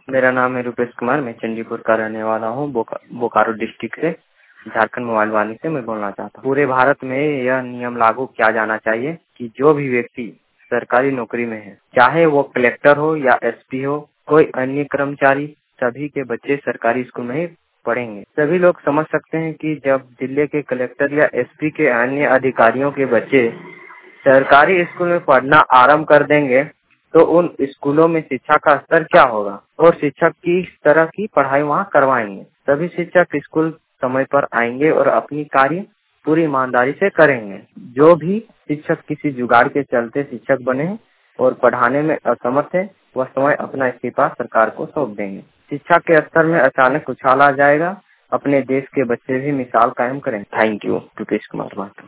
मेरा नाम है रूपेश कुमार। मैं चंडीपुर का रहने वाला हूँ। बोकारो डिस्ट्रिक्ट से, झारखंड मोबाइल वाणी से मैं बोलना चाहता हूँ। पूरे भारत में यह नियम लागू किया जाना चाहिए कि जो भी व्यक्ति सरकारी नौकरी में है, चाहे वो कलेक्टर हो या एसपी हो, कोई अन्य कर्मचारी, सभी के बच्चे सरकारी स्कूल में ही पढ़ेंगे। सभी लोग समझ सकते हैं कि जब जिले के कलेक्टर या एसपी के अन्य अधिकारियों के बच्चे सरकारी स्कूल में पढ़ना आरंभ कर देंगे तो उन स्कूलों में शिक्षा का स्तर क्या होगा और शिक्षक किस तरह की पढ़ाई वहाँ करवाएंगे। सभी शिक्षक स्कूल समय पर आएंगे और अपनी कार्य पूरी ईमानदारी से करेंगे। जो भी शिक्षक किसी जुगाड़ के चलते शिक्षक बने और पढ़ाने में असमर्थ है, वह समय अपना इस्तीफा सरकार को सौंप देंगे। शिक्षा के स्तर में अचानक उछाल आ जाएगा। अपने देश के बच्चे भी मिसाल कायम करें। Thank you. रुपेश कुमार बात।